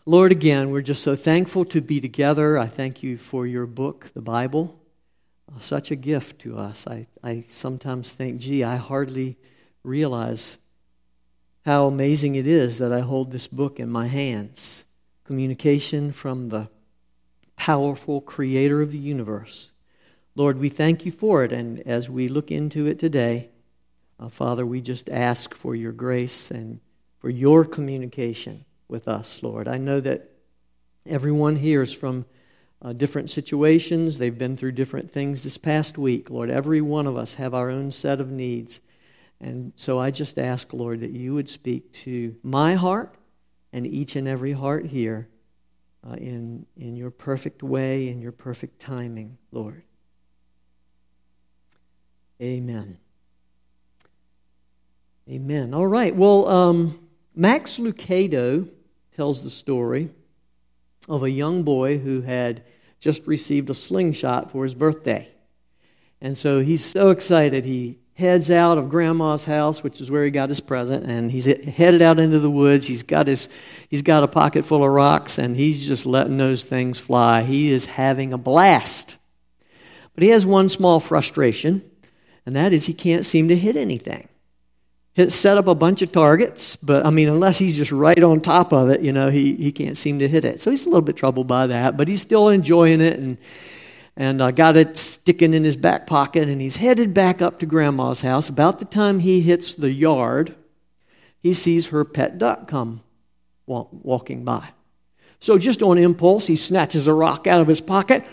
Lord, again, we're just so thankful to be together. I thank you for your book, the Bible. Such a gift to us. I sometimes think, gee, I hardly realize how amazing it is that I hold this book in my hands. Communication from the powerful creator of the universe. Lord, we thank you for it, and as we look into it today, Father, we just ask for your grace and for your communication with us, Lord. I know that everyone here is from different situations. They've been through different things this past week. Lord, every one of us have our own set of needs. And so I just ask, Lord, that you would speak to my heart and each and every heart here in your perfect way, in your perfect timing, Lord. Amen. Amen. All right. Well, Max Lucado tells the story of a young boy who had just received a slingshot for his birthday. And so he's so excited. He heads out of Grandma's house, which is where he got his present, and he's headed out into the woods. He's got a pocket full of rocks, and he's just letting those things fly. He is having a blast. But he has one small frustration, and that is he can't seem to hit anything. Set up a bunch of targets, but unless he's just right on top of it, he can't seem to hit it. So he's a little bit troubled by that, but he's still enjoying it and got it sticking in his back pocket, and he's headed back up to Grandma's house. About the time he hits the yard, he sees her pet duck come walking by. So just on impulse, he snatches a rock out of his pocket,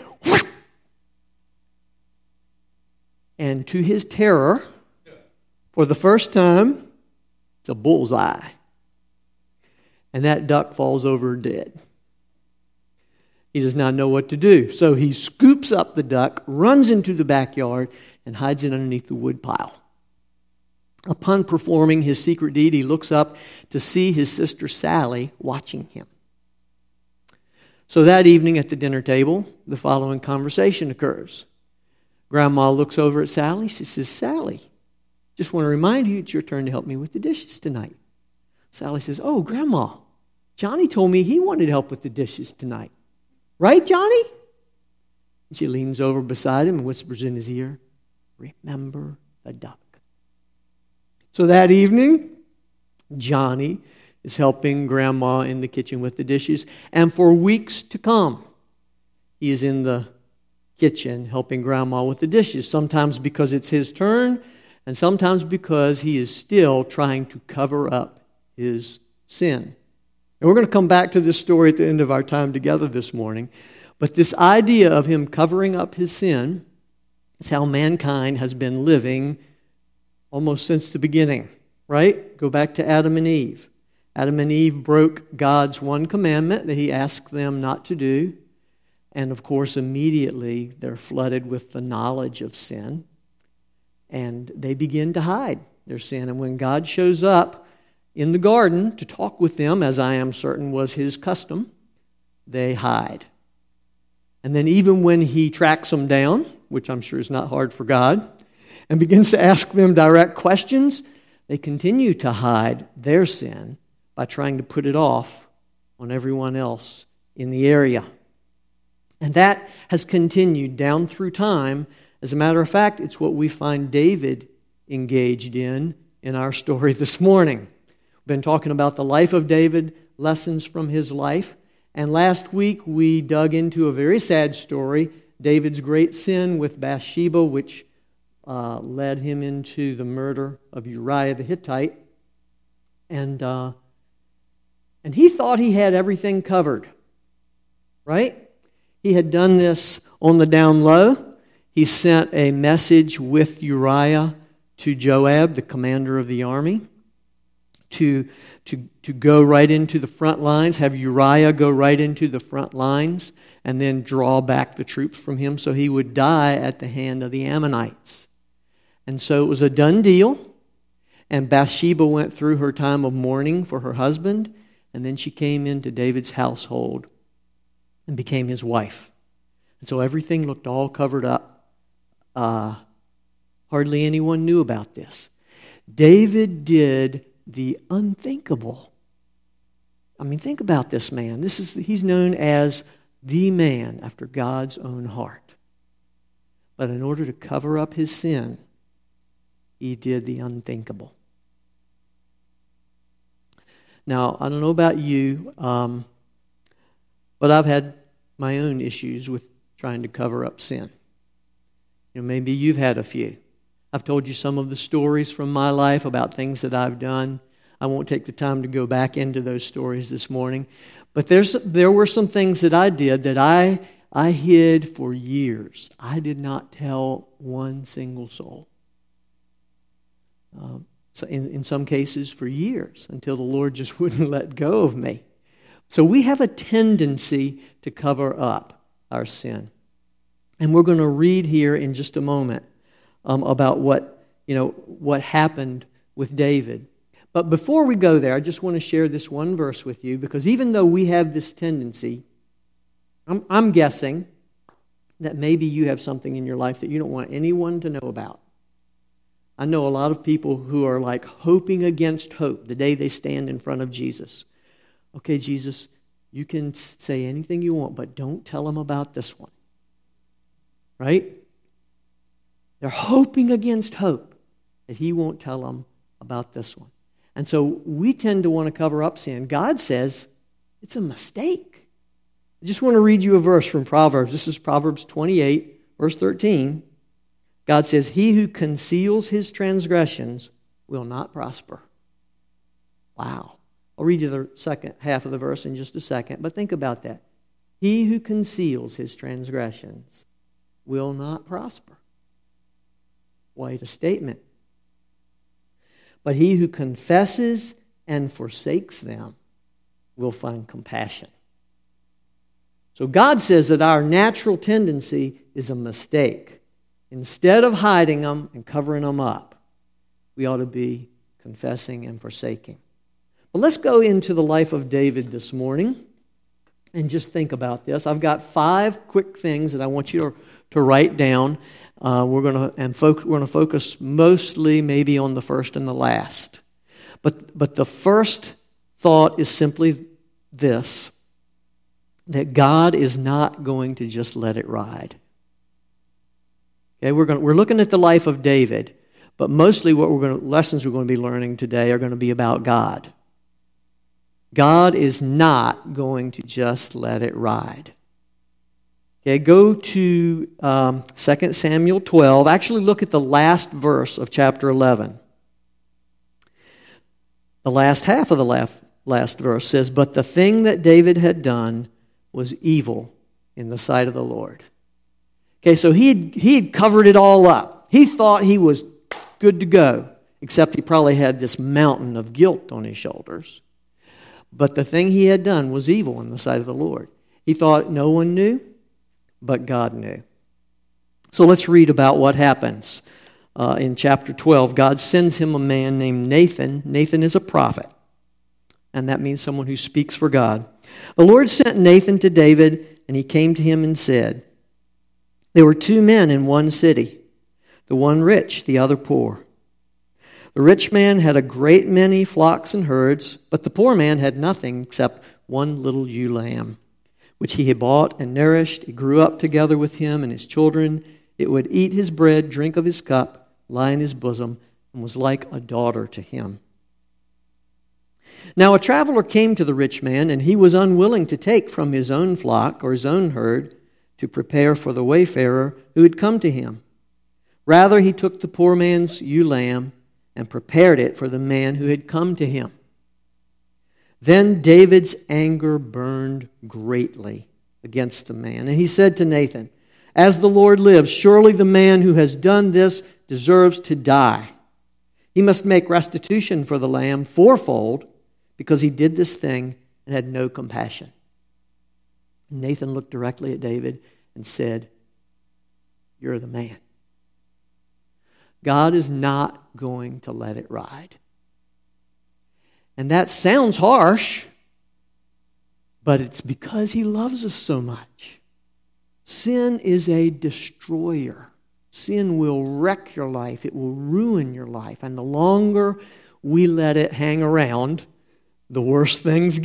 and to his terror, for the first time, it's a bullseye. And that duck falls over dead. He does not know what to do. So he scoops up the duck, runs into the backyard, and hides it underneath the wood pile. Upon performing his secret deed, he looks up to see his sister Sally watching him. So that evening at the dinner table, the following conversation occurs. Grandma looks over at Sally. She says, "Sally, just want to remind you it's your turn to help me with the dishes tonight." Sally says, "Oh, Grandma, Johnny told me he wanted help with the dishes tonight. Right, Johnny?" And she leans over beside him and whispers in his ear, "Remember the duck." So that evening, Johnny is helping Grandma in the kitchen with the dishes. And for weeks to come, he is in the kitchen helping Grandma with the dishes. Sometimes because it's his turn, and sometimes because he is still trying to cover up his sin. And we're going to come back to this story at the end of our time together this morning. But this idea of him covering up his sin is how mankind has been living almost since the beginning, right? Go back to Adam and Eve. Adam and Eve broke God's one commandment that he asked them not to do. And of course, immediately they're flooded with the knowledge of sin. And they begin to hide their sin. And when God shows up in the garden to talk with them, as I am certain was his custom, they hide. And then even when he tracks them down, which I'm sure is not hard for God, and begins to ask them direct questions, they continue to hide their sin by trying to put it off on everyone else in the area. And that has continued down through time. As a matter of fact, it's what we find David engaged in our story this morning. We've been talking about the life of David, lessons from his life. And last week we dug into a very sad story, David's great sin with Bathsheba, which led him into the murder of Uriah the Hittite. And he thought he had everything covered, right? He had done this on the down low. He sent a message with Uriah to Joab, the commander of the army, to go right into the front lines, have Uriah go right into the front lines, and then draw back the troops from him so he would die at the hand of the Ammonites. And so it was a done deal, and Bathsheba went through her time of mourning for her husband, and then she came into David's household and became his wife. And so everything looked all covered up. Hardly anyone knew about this. David did the unthinkable. I mean, think about this man. He's known as the man after God's own heart. But in order to cover up his sin, he did the unthinkable. Now, I don't know about you, but I've had my own issues with trying to cover up sin. Maybe you've had a few. I've told you some of the stories from my life about things that I've done. I won't take the time to go back into those stories this morning. But there were some things that I did that I hid for years. I did not tell one single soul. So in some cases for years, until the Lord just wouldn't let go of me. So we have a tendency to cover up our sin. And we're going to read here in just a moment about what happened with David. But before we go there, I just want to share this one verse with you, because even though we have this tendency, I'm guessing that maybe you have something in your life that you don't want anyone to know about. I know a lot of people who are like hoping against hope the day they stand in front of Jesus. Okay, Jesus, you can say anything you want, but don't tell them about this one. Right? They're hoping against hope that He won't tell them about this one. And so we tend to want to cover up sin. God says it's a mistake. I just want to read you a verse from Proverbs. This is Proverbs 28, verse 13. God says, "He who conceals his transgressions will not prosper." Wow. I'll read you the second half of the verse in just a second, but think about that. He who conceals his transgressions will not prosper. Quite a statement. But he who confesses and forsakes them will find compassion. So God says that our natural tendency is a mistake. Instead of hiding them and covering them up, we ought to be confessing and forsaking. Well, let's go into the life of David this morning and just think about this. I've got 5 quick things that I want you to write down. We're going to focus mostly maybe on the first and the last. But the first thought is simply this: that God is not going to just let it ride. Okay, we're looking at the life of David, but mostly lessons we're going to be learning today are going to be about God. God is not going to just let it ride. Okay, go to 2 Samuel 12. Actually, look at the last verse of chapter 11. The last half of the last verse says, "But the thing that David had done was evil in the sight of the Lord." Okay, so he had covered it all up. He thought he was good to go, except he probably had this mountain of guilt on his shoulders. But the thing he had done was evil in the sight of the Lord. He thought no one knew, but God knew. So let's read about what happens. In chapter 12, God sends him a man named Nathan. Nathan is a prophet, and that means someone who speaks for God. The Lord sent Nathan to David, and he came to him and said, "There were 2 men in one city, the one rich, the other poor. The rich man had a great many flocks and herds, but the poor man had nothing except one little ewe lamb, which he had bought and nourished. It grew up together with him and his children. It would eat his bread, drink of his cup, lie in his bosom, and was like a daughter to him. Now a traveler came to the rich man, and he was unwilling to take from his own flock or his own herd to prepare for the wayfarer who had come to him. Rather, he took the poor man's ewe lamb and prepared it for the man who had come to him. Then David's anger burned greatly against the man, and he said to Nathan, 'As the Lord lives, surely the man who has done this deserves to die. He must make restitution for the lamb 4-fold, because he did this thing and had no compassion.' Nathan looked directly at David and said, 'You're the man.'" God is not going to let it ride. And that sounds harsh, but it's because He loves us so much. Sin is a destroyer. Sin will wreck your life. It will ruin your life. And the longer we let it hang around, the worse things get.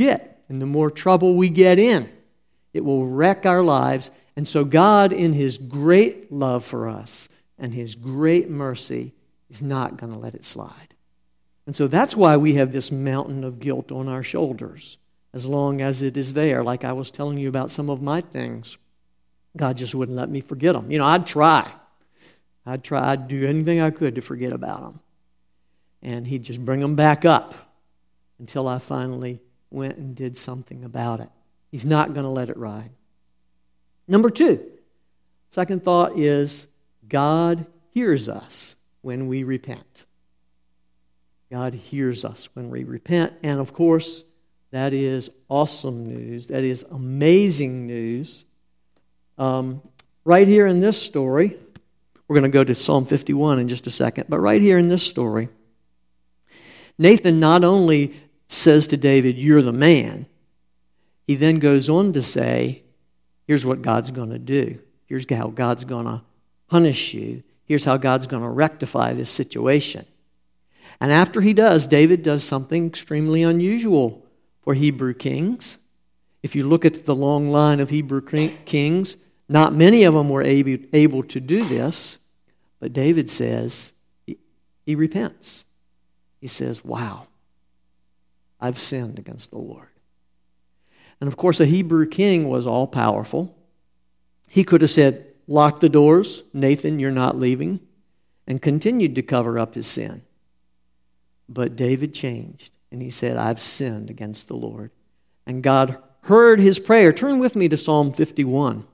and the more trouble we get in, it will wreck our lives. And so God, in His great love for us and His great mercy, is not going to let it slide. And so that's why we have this mountain of guilt on our shoulders, as long as it is there. Like I was telling you about some of my things, God just wouldn't let me forget them. I'd try. I'd do anything I could to forget about them. And He'd just bring them back up until I finally went and did something about it. He's not going to let it ride. Number 2, second thought is God hears us when we repent. God hears us when we repent. And of course, that is awesome news. That is amazing news. Right here in this story, we're going to go to Psalm 51 in just a second, but right here in this story, Nathan not only says to David, "You're the man," he then goes on to say, here's what God's going to do. Here's how God's going to punish you. Here's how God's going to rectify this situation. And after he does, David does something extremely unusual for Hebrew kings. If you look at the long line of Hebrew kings, not many of them were able to do this, but David says, he repents. He says, wow, I've sinned against the Lord. And of course, a Hebrew king was all-powerful. He could have said, lock the doors, Nathan, you're not leaving, and continued to cover up his sin. But David changed, and he said, I've sinned against the Lord. And God heard his prayer. Turn with me to Psalm 51.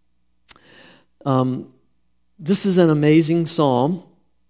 This is an amazing psalm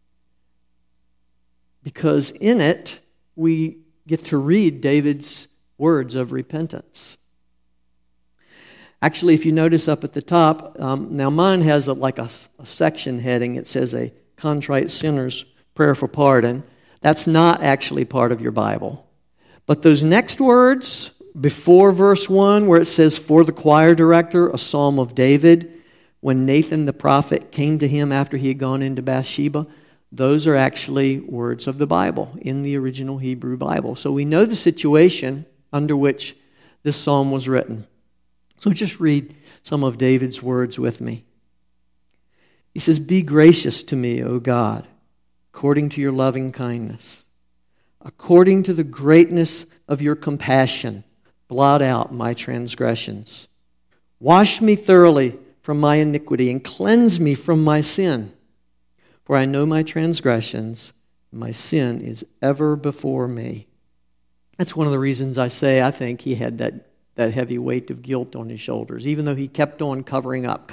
because in it we get to read David's words of repentance. Actually, if you notice up at the top, now mine has a section heading. It says a contrite sinner's prayer for pardon. That's not actually part of your Bible. But those next words, before verse 1, where it says, for the choir director, a psalm of David, when Nathan the prophet came to him after he had gone into Bathsheba, those are actually words of the Bible in the original Hebrew Bible. So we know the situation under which this psalm was written. So just read some of David's words with me. He says, be gracious to me, O God, according to your loving kindness. According to the greatness of your compassion, blot out my transgressions. Wash me thoroughly from my iniquity and cleanse me from my sin. For I know my transgressions, and my sin is ever before me. That's one of the reasons I say I think he had that heavy weight of guilt on his shoulders, even though he kept on covering up.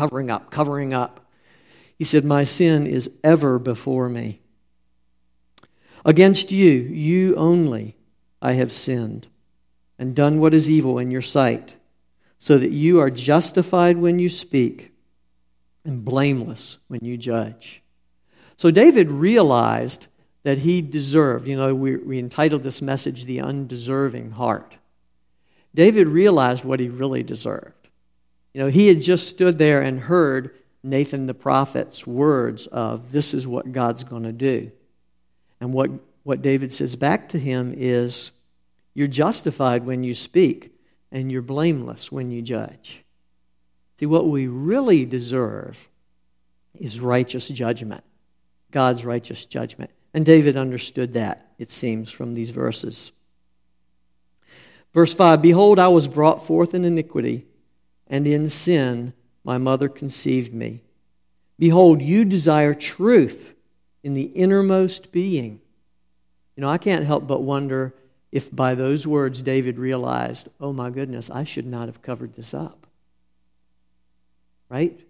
He said, my sin is ever before me. Against you, you only, I have sinned and done what is evil in your sight, so that you are justified when you speak and blameless when you judge. So David realized that he deserved, we entitled this message, The Undeserving Heart. David realized what he really deserved. He had just stood there and heard Nathan the prophet's words of, this is what God's going to do. And what David says back to him is, you're justified when you speak, and you're blameless when you judge. See, what we really deserve is righteous judgment, God's righteous judgment. And David understood that, it seems, from these verses. Verse 5, behold, I was brought forth in iniquity, and in sin my mother conceived me. Behold, you desire truth in the innermost being. I can't help but wonder if by those words David realized, oh my goodness, I should not have covered this up. Right?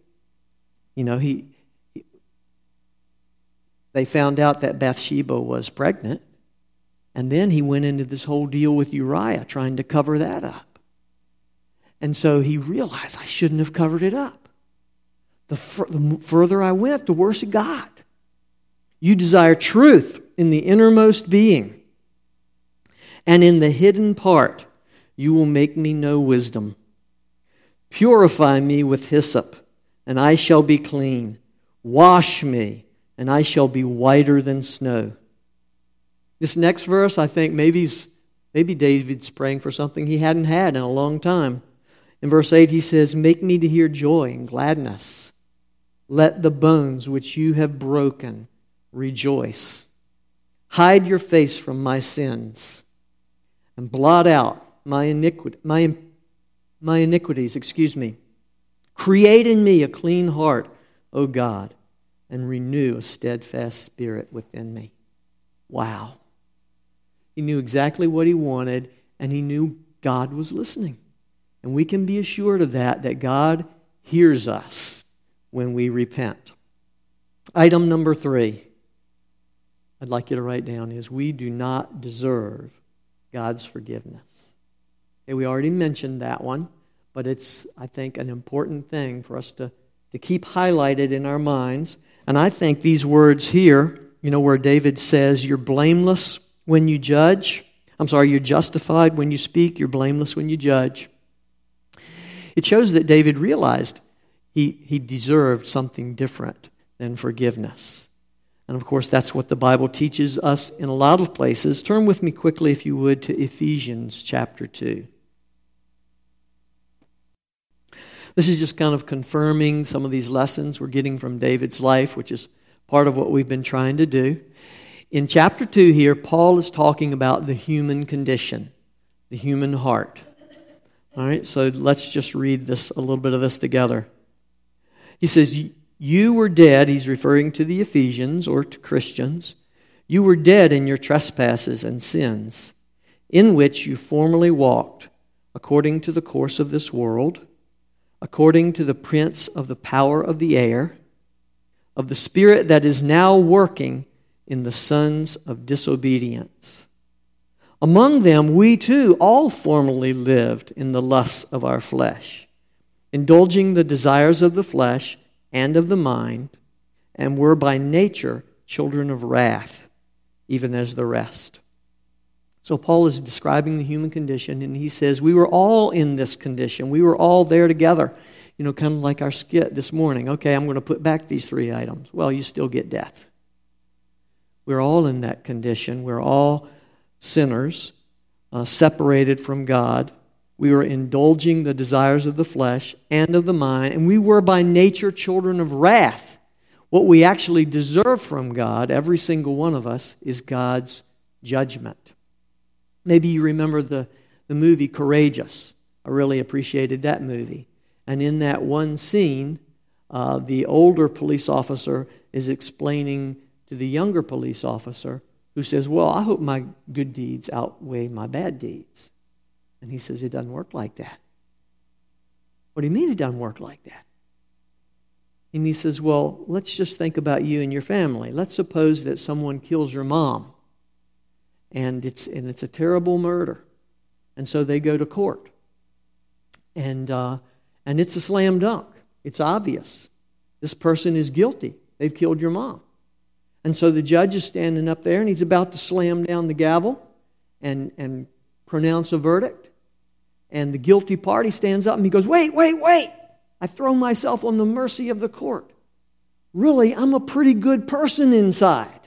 They found out that Bathsheba was pregnant, and then he went into this whole deal with Uriah, trying to cover that up. And so he realized, I shouldn't have covered it up. The further I went, the worse it got. You desire truth in the innermost being, and in the hidden part you will make me know wisdom. Purify me with hyssop, and I shall be clean. Wash me, and I shall be whiter than snow. This next verse, I think maybe Maybe David's praying for something he hadn't had in a long time. In verse 8 he says, "Make me to hear joy and gladness. Let the bones which you have broken rejoice. Hide your face from my sins and blot out my iniquities. Create in me a clean heart, O God, and renew a steadfast spirit within me." Wow. He knew exactly what he wanted, and he knew God was listening. And we can be assured of that God hears us when we repent. Item number 3, I'd like you to write down, is we do not deserve God's forgiveness. Okay, we already mentioned that one, but it's, I think, an important thing for us to keep highlighted in our minds. And I think these words here, where David says, "You're blameless when you judge." You're justified when you speak, you're blameless when you judge. It shows that David realized he deserved something different than forgiveness. And of course, that's what the Bible teaches us in a lot of places. Turn with me quickly, if you would, to Ephesians chapter 2. This is just kind of confirming some of these lessons we're getting from David's life, which is part of what we've been trying to do. In chapter 2 here, Paul is talking about the human condition, the human heart. All right, so let's just read a little bit of this together. He says, "You were dead," he's referring to the Ephesians or to Christians. "You were dead in your trespasses and sins, in which you formerly walked, according to the course of this world, according to the prince of the power of the air, of the spirit that is now working in the sons of disobedience. Among them we too all formerly lived in the lusts of our flesh, indulging the desires of the flesh and of the mind, and were by nature children of wrath, even as the rest." So Paul is describing the human condition, and he says we were all in this condition. We were all there together. Kind of like our skit this morning. Okay, I'm going to put back these 3 items. Well, you still get death. We're all in that condition. We're all sinners, separated from God. We were indulging the desires of the flesh and of the mind, and we were by nature children of wrath. What we actually deserve from God, every single one of us, is God's judgment. Maybe you remember the movie Courageous. I really appreciated that movie. And in that one scene, the older police officer is explaining to the younger police officer, who says, "Well, I hope my good deeds outweigh my bad deeds." And he says, "It doesn't work like that." "What do you mean it doesn't work like that?" And he says, "Well, let's just think about you and your family. Let's suppose that someone kills your mom, and it's a terrible murder. And so they go to court. And it's a slam dunk. It's obvious. This person is guilty. They've killed your mom. And so the judge is standing up there, and he's about to slam down the gavel and pronounce a verdict. And the guilty party stands up and he goes, wait. I throw myself on the mercy of the court. Really, I'm a pretty good person inside."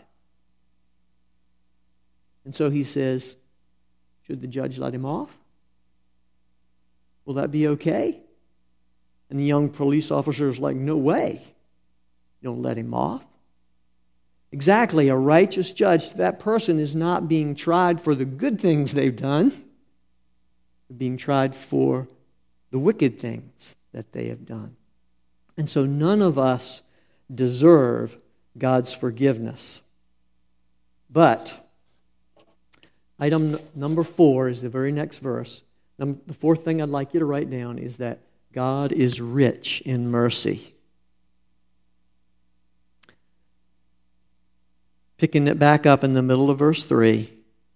And so he says, should the judge let him off? Will that be okay? And the young police officer is like, "No way. Don't let him off." Exactly, a righteous judge, that person is not being tried for the good things they've done. They're being tried for the wicked things that they have done. And so none of us deserve God's forgiveness. But item number 4 is the very next verse. The 4th thing I'd like you to write down is that God is rich in mercy. Picking it back up in the middle of verse 3.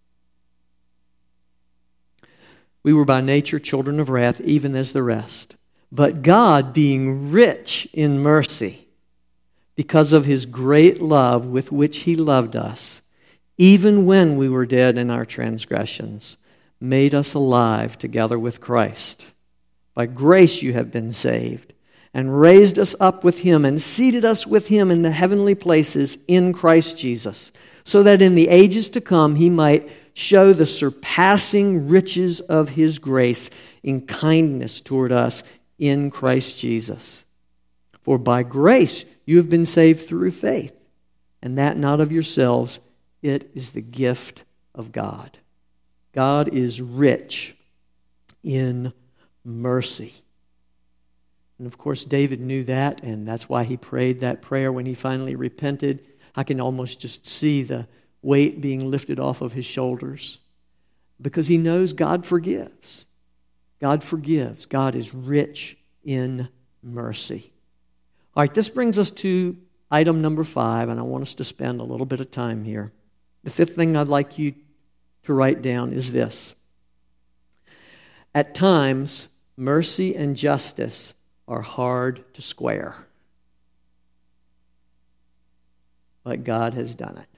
"We were by nature children of wrath, even as the rest. But God, being rich in mercy, because of His great love with which He loved us, even when we were dead in our transgressions, made us alive together with Christ. By grace you have been saved, and raised us up with Him, and seated us with Him in the heavenly places in Christ Jesus, so that in the ages to come He might show the surpassing riches of His grace in kindness toward us in Christ Jesus. For by grace you have been saved through faith, and that not of yourselves, it is the gift of God. God is rich in mercy. And of course, David knew that, and that's why he prayed that prayer when he finally repented. I can almost just see the weight being lifted off of his shoulders because he knows God forgives. God forgives. God is rich in mercy. All right, this brings us to item number 5, and I want us to spend a little bit of time here. The 5th thing I'd like you to write down is this. At times, mercy and justice are hard to square. But God has done it.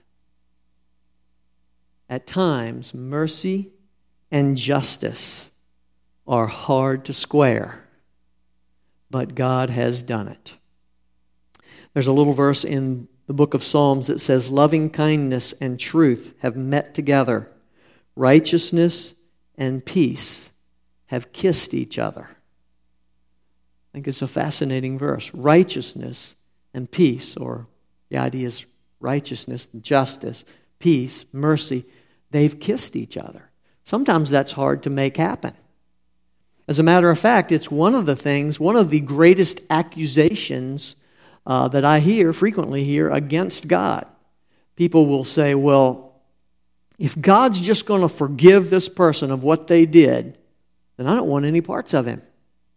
At times, mercy and justice are hard to square. But God has done it. There's a little verse in the book of Psalms that says, loving kindness and truth have met together. Righteousness and peace have kissed each other. I think it's a fascinating verse. Righteousness and peace, or the idea is righteousness, justice, peace, mercy, they've kissed each other. Sometimes that's hard to make happen. As a matter of fact, it's one of the greatest accusations that I frequently hear against God. People will say, well, if God's just going to forgive this person of what they did, then I don't want any parts of him.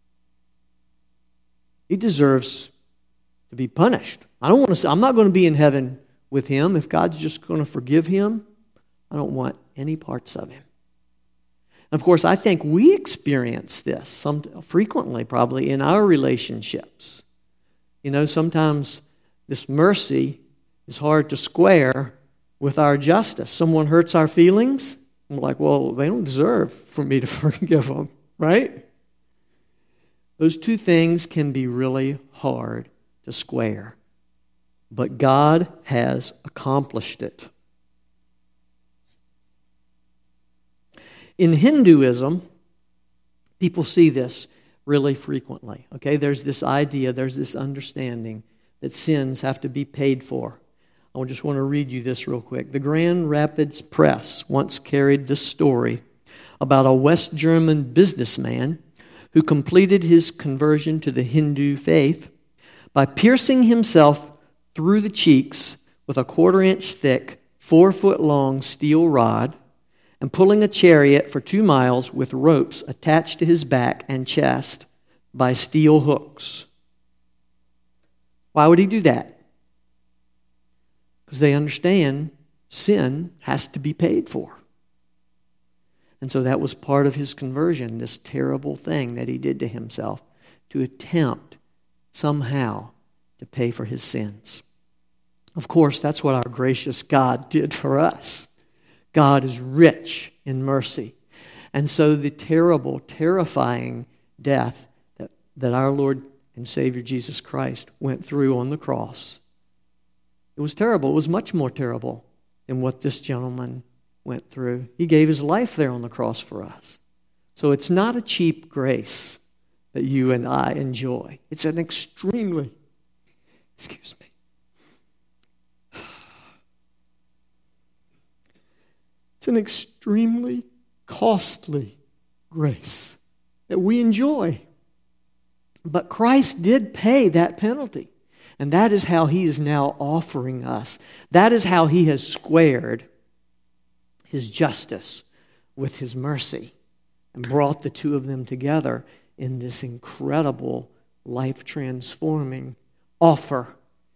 He deserves to be punished. I'm not going to be in heaven with him. If God's just going to forgive him, I don't want any parts of him. And of course, I think we experience this frequently, probably, in our relationships. You know, sometimes this mercy is hard to square with our justice. Someone hurts our feelings, and we're like, well, they don't deserve for me to forgive them, right? Those two things can be really hard to square. But God has accomplished it. In Hinduism, people see this really frequently. Okay, there's this idea, there's this understanding that sins have to be paid for. I just want to read you this real quick. The Grand Rapids Press once carried this story about a West German businessman who completed his conversion to the Hindu faith by piercing himself through the cheeks with a 1/4-inch thick, 4-foot-long steel rod and pulling a chariot for 2 miles with ropes attached to his back and chest by steel hooks. Why would he do that? Because they understand sin has to be paid for. And so that was part of his conversion, this terrible thing that he did to himself, to attempt somehow to pay for his sins. Of course, that's what our gracious God did for us. God is rich in mercy. And so the terrible, terrifying death that our Lord and Savior Jesus Christ went through on the cross, it was terrible. It was much more terrible than what this gentleman went through. He gave his life there on the cross for us. So it's not a cheap grace that you and I enjoy. It's an extremely, it's an extremely costly grace that we enjoy. But Christ did pay that penalty. And that is how He is now offering us. That is how He has squared His justice with His mercy and brought the two of them together in this incredible, life-transforming offer.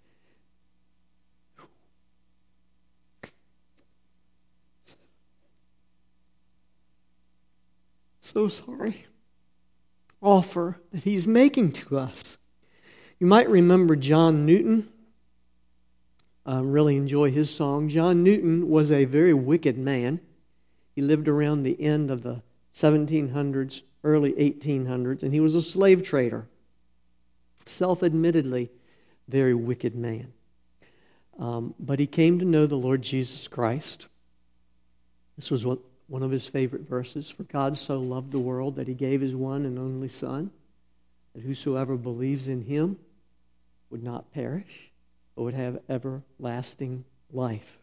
So sorry. Offer that He's making to us. You might remember John Newton. I really enjoy his song. John Newton was a very wicked man. He lived around the end of the 1700s, early 1800s, and he was a slave trader. Self-admittedly, very wicked man. But he came to know the Lord Jesus Christ. This was one of his favorite verses. For God so loved the world that he gave his one and only Son, that whosoever believes in him would not perish, but would have everlasting life.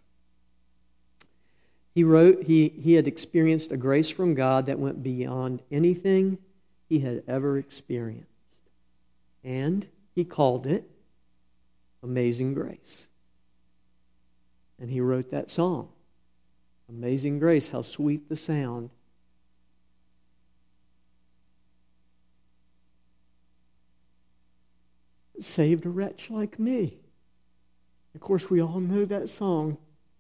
He wrote he had experienced a grace from God that went beyond anything he had ever experienced. And he called it Amazing Grace. And he wrote that song, Amazing Grace, how sweet the sound. Saved a wretch like me. Of course, we all know that song.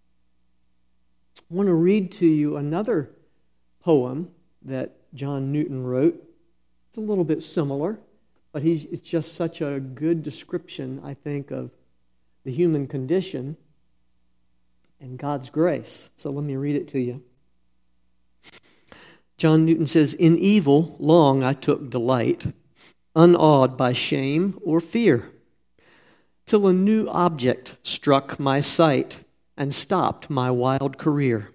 I want to read to you another poem that John Newton wrote. It's a little bit similar, but it's just such a good description, I think, of the human condition and God's grace. So let me read it to you. John Newton says, "In evil long I took delight, unawed by shame or fear, till a new object struck my sight and stopped my wild career.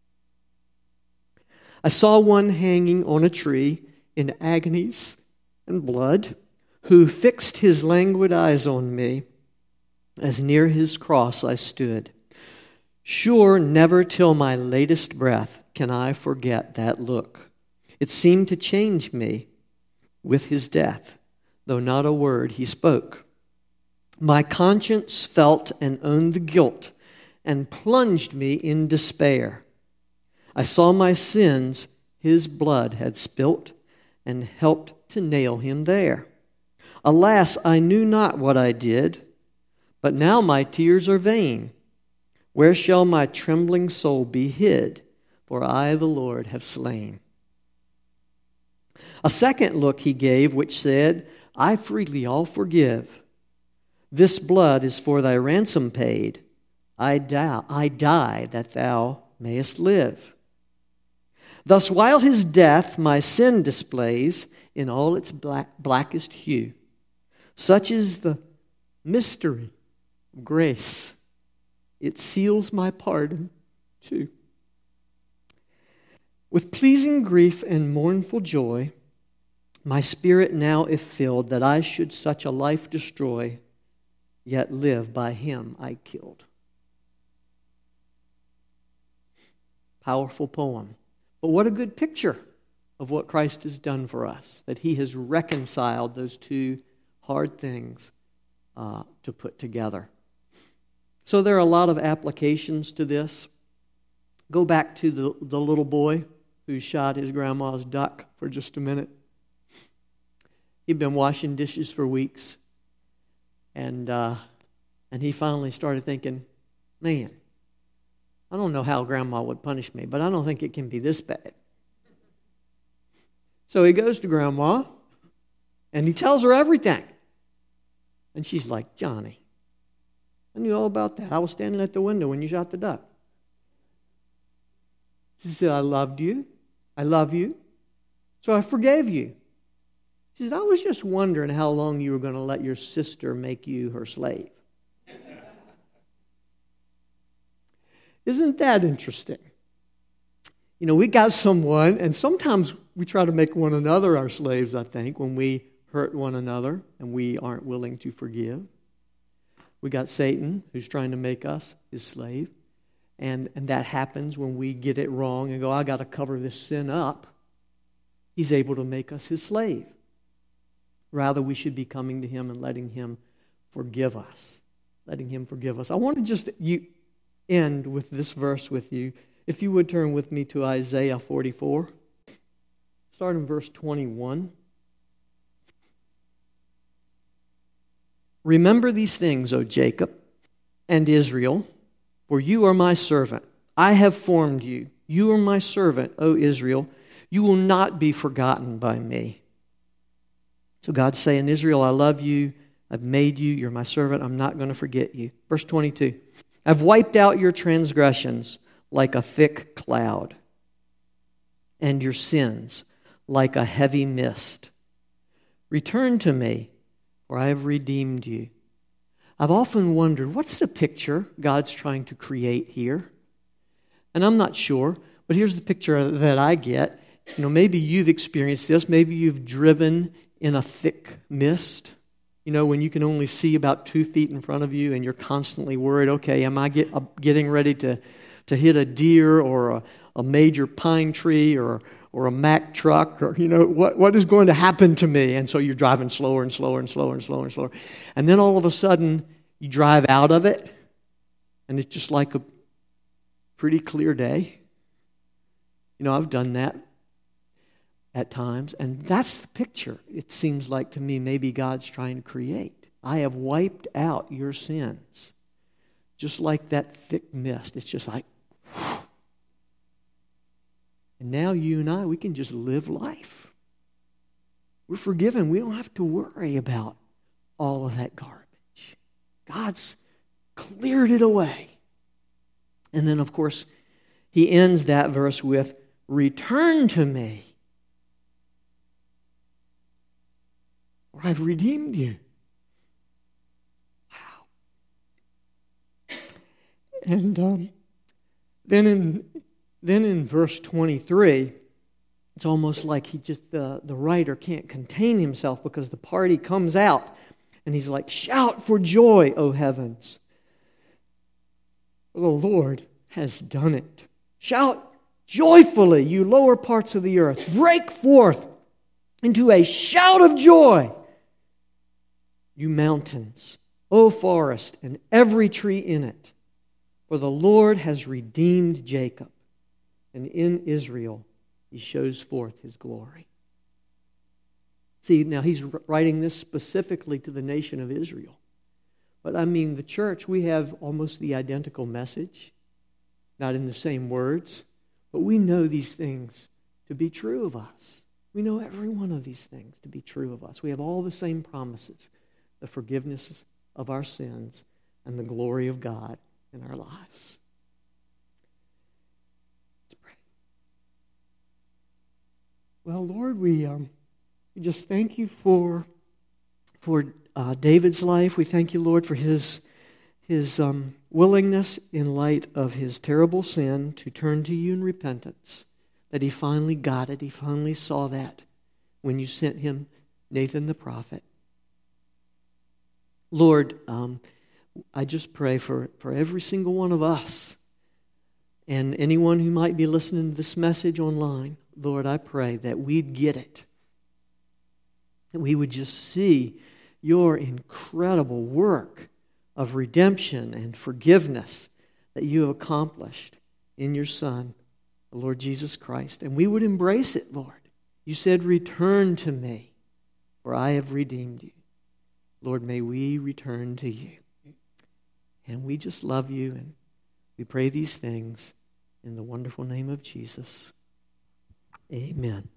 I saw one hanging on a tree in agonies and blood, who fixed his languid eyes on me as near his cross I stood. Sure, never till my latest breath can I forget that look. It seemed to change me with his death, though not a word he spoke. My conscience felt and owned the guilt and plunged me in despair. I saw my sins his blood had spilt and helped to nail him there. Alas, I knew not what I did, but now my tears are vain. Where shall my trembling soul be hid? For I, the Lord, have slain." A second look he gave, which said, "I freely all forgive. This blood is for thy ransom paid. I die that thou mayest live." Thus, while his death my sin displays in all its blackest hue, such is the mystery of grace. It seals my pardon too. With pleasing grief and mournful joy, my spirit now is filled, that I should such a life destroy, yet live by him I killed. Powerful poem. But what a good picture of what Christ has done for us, that he has reconciled those two hard things to put together. So there are a lot of applications to this. Go back to the little boy who shot his grandma's duck for just a minute. He'd been washing dishes for weeks, and he finally started thinking, man, I don't know how Grandma would punish me, but I don't think it can be this bad. So he goes to Grandma, and he tells her everything. And she's like, "Johnny, I knew all about that. I was standing at the window when you shot the duck." She said, "I loved you. I love you. So I forgave you." She says, "I was just wondering how long you were going to let your sister make you her slave." Isn't that interesting? You know, we got someone, and sometimes we try to make one another our slaves, I think, when we hurt one another and we aren't willing to forgive. We got Satan, who's trying to make us his slave. And that happens when we get it wrong and go, I got to cover this sin up. He's able to make us his slave. Rather, we should be coming to him and letting him forgive us. Letting him forgive us. I want to just end with this verse with you. If you would turn with me to Isaiah 44. Start in verse 21. "Remember these things, O Jacob and Israel, for you are my servant. I have formed you. You are my servant, O Israel. You will not be forgotten by me." So God's saying, Israel, I love you. I've made you. You're my servant. I'm not going to forget you. Verse 22. "I've wiped out your transgressions like a thick cloud, and your sins like a heavy mist. Return to me, for I have redeemed you." I've often wondered, what's the picture God's trying to create here? And I'm not sure, But here's the picture that I get. Maybe you've experienced this. Maybe you've driven in a thick mist. When you can only see about 2 feet in front of you and you're constantly worried, okay, am I getting ready to hit a deer or a major pine tree or a Mack truck, or what is going to happen to me? And so you're driving slower and slower and slower and slower and slower. And then all of a sudden you drive out of it and it's just like a pretty clear day. I've done that at times, and that's the picture, it seems like to me, maybe God's trying to create. I have wiped out your sins, just like that thick mist. It's just like, whew. And now you and I, we can just live life. We're forgiven. We don't have to worry about all of that garbage. God's cleared it away. And then, of course, he ends that verse with, return to me, or I've redeemed you. Wow. And then in verse 23, it's almost like the writer can't contain himself, because the party comes out and he's like, shout for joy, O heavens. The Lord has done it. Shout joyfully, you lower parts of the earth. Break forth into a shout of joy, you mountains, O forest, and every tree in it. For the Lord has redeemed Jacob, and in Israel he shows forth his glory. See, now he's writing this specifically to the nation of Israel. But the church, we have almost the identical message, not in the same words, but we know these things to be true of us. We know every one of these things to be true of us. We have all the same promises, the forgiveness of our sins and the glory of God in our lives. Let's pray. Well, Lord, we just thank you for David's life. We thank you, Lord, for his willingness in light of his terrible sin to turn to you in repentance, that he finally got it. He finally saw that when you sent him Nathan the prophet. Lord, I just pray for every single one of us and anyone who might be listening to this message online. Lord, I pray that we'd get it, that we would just see your incredible work of redemption and forgiveness that you have accomplished in your Son, the Lord Jesus Christ. And we would embrace it, Lord. You said, return to me, for I have redeemed you. Lord, may we return to you. And we just love you, and we pray these things in the wonderful name of Jesus. Amen.